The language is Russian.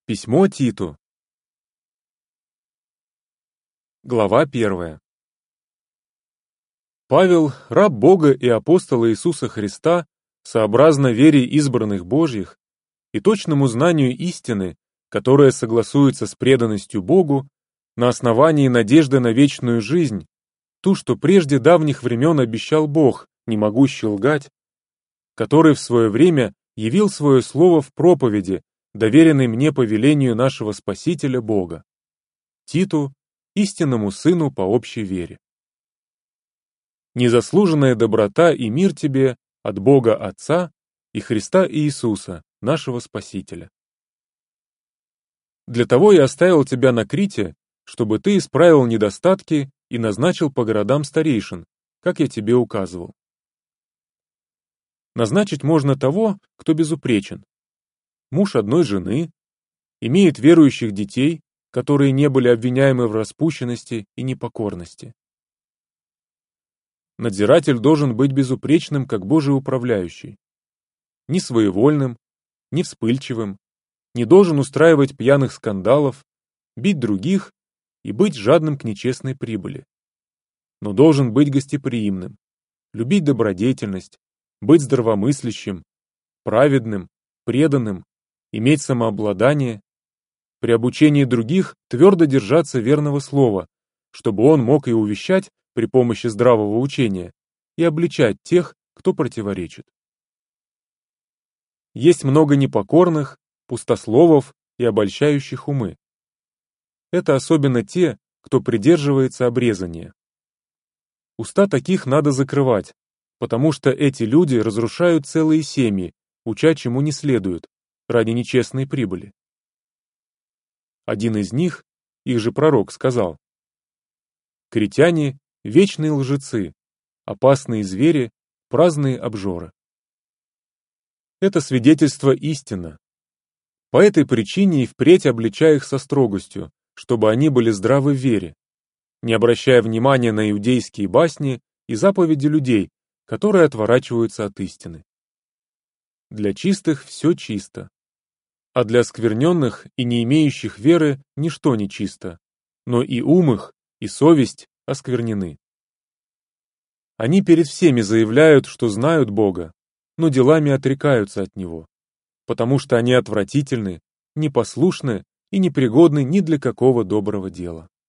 Письмо Титу. Глава 1. Павел, раб Бога и апостола Иисуса Христа, сообразно вере избранных Божьих и точному знанию истины, которая согласуется с преданностью Богу, на основании надежды на вечную жизнь, ту, что прежде давних времен обещал Бог, не могущий лгать, который в свое время явил свое слово в проповеди, доверенной мне по велению нашего Спасителя Бога, Титу, истинному сыну по общей вере. Незаслуженная доброта и мир тебе от Бога Отца и Христа Иисуса, нашего Спасителя. Для того я оставил тебя на Крите, чтобы ты исправил недостатки и назначил по городам старейшин, как я тебе указывал. Назначить можно того, кто безупречен. Муж одной жены, имеет верующих детей, которые не были обвиняемы в распущенности и непокорности. Надзиратель должен быть безупречным, как Божий управляющий, не своевольным, не вспыльчивым, не должен устраивать пьяных скандалов, бить других и быть жадным к нечестной прибыли, но должен быть гостеприимным, любить добродетельность, быть здравомыслящим, праведным, преданным, иметь самообладание, при обучении других твердо держаться верного слова, чтобы он мог и увещать при помощи здравого учения и обличать тех, кто противоречит. Есть много непокорных, пустословов и обольщающих умы. Это особенно те, кто придерживается обрезания. Уста таких надо закрывать, потому что эти люди разрушают целые семьи, уча чему не следует, ради нечестной прибыли. Один из них, их же пророк, сказал: «Критяне — вечные лжецы, опасные звери, праздные обжоры». Это свидетельство истина. По этой причине и впредь обличай их со строгостью, чтобы они были здравы в вере, не обращая внимания на иудейские басни и заповеди людей, которые отворачиваются от истины. Для чистых все чисто, а для оскверненных и не имеющих веры ничто не чисто, но и ум их, и совесть осквернены. Они перед всеми заявляют, что знают Бога, но делами отрекаются от Него, потому что они отвратительны, непослушны и непригодны ни для какого доброго дела.